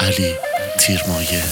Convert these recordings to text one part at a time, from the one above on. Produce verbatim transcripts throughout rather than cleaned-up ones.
علی تیرمایه.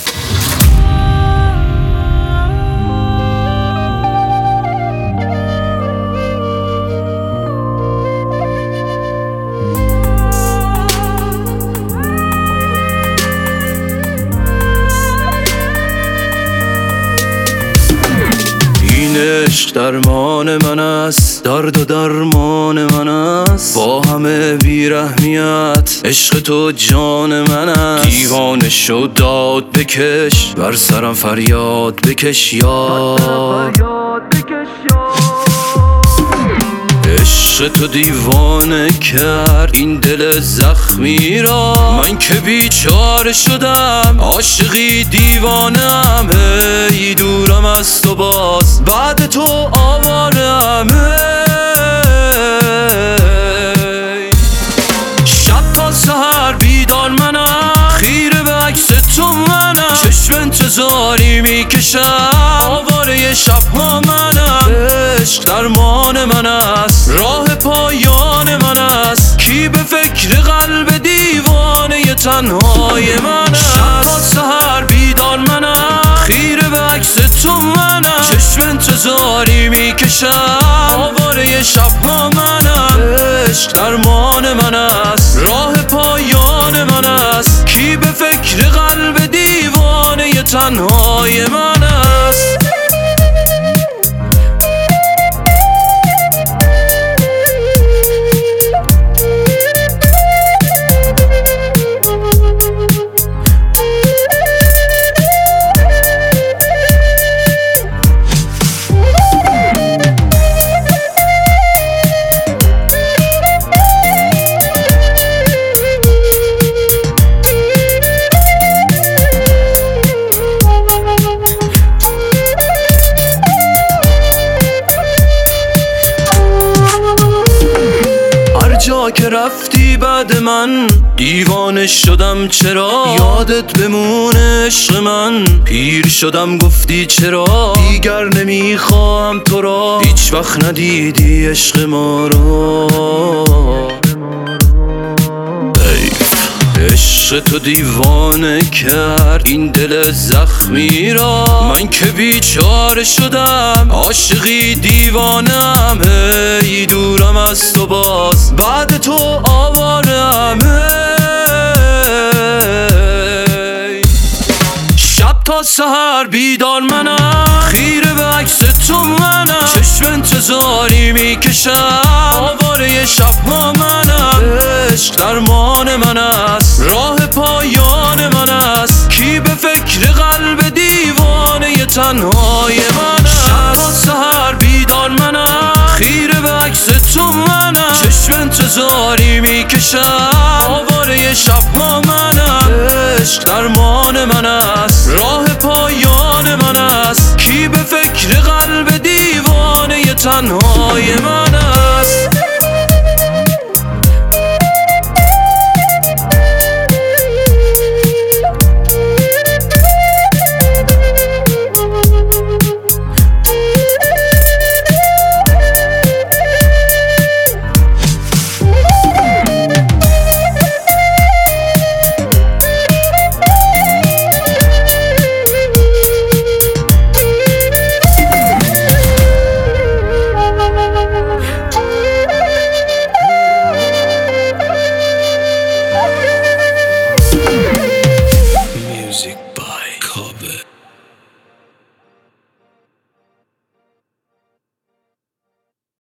عشق درمان من است، درد و درمان من است، با همه بیرحمیت عشق تو جان من است. دیوانه شد داد بکش، بر سرم فریاد بکش یار. عشق تو دیوانه کرد این دل زخمی را، من که بیچاره شدم عاشقی دیوانم. ای دورم از تو باز بعد تو آوارم. شب تا سحر بیدار منم، خیره به عکس تو منم، چشم انتظاری میکشم، آواره شبها منم. عشق درمان من است، راه پایان من است، کی به فکر قلب دیوانه تنهای من است. شب تا سحر بیدار منم، خیره به عکس تو منم، چشم انتظاری میکشم، آواره شبها منم. عشق درمان من است، راه پایان من است، کی به فکر قلب دیوانه تنهای من است. جا که رفتی بعد من دیوانه شدم، چرا یادت بمونه عشق من. پیر شدم گفتی چرا دیگر نمیخوام تو را، هیچ وقت ندیدی عشق ما رو. عشق تو دیوانه کرد این دل زخمی را، من که بیچاره شدم عاشقی دیوانم. ای دورم از تو باز بعد تو آوارم. شب تا سحر بیدار منم، خیره به عکس تو منم، چشم انتظاری میکشم، آواره شبها منم. عشق درمان من است، راه پایان من است، کی به فکر قلب دیوانه تنهای من است. شب تا سحر بیدار منم، خیره به عکس تو منم، چشم انتظاری میکشم، آواره شبها منم. عشق درمان من است، راه پایان من است، کی به فکر قلب دیوانه تنهای من است.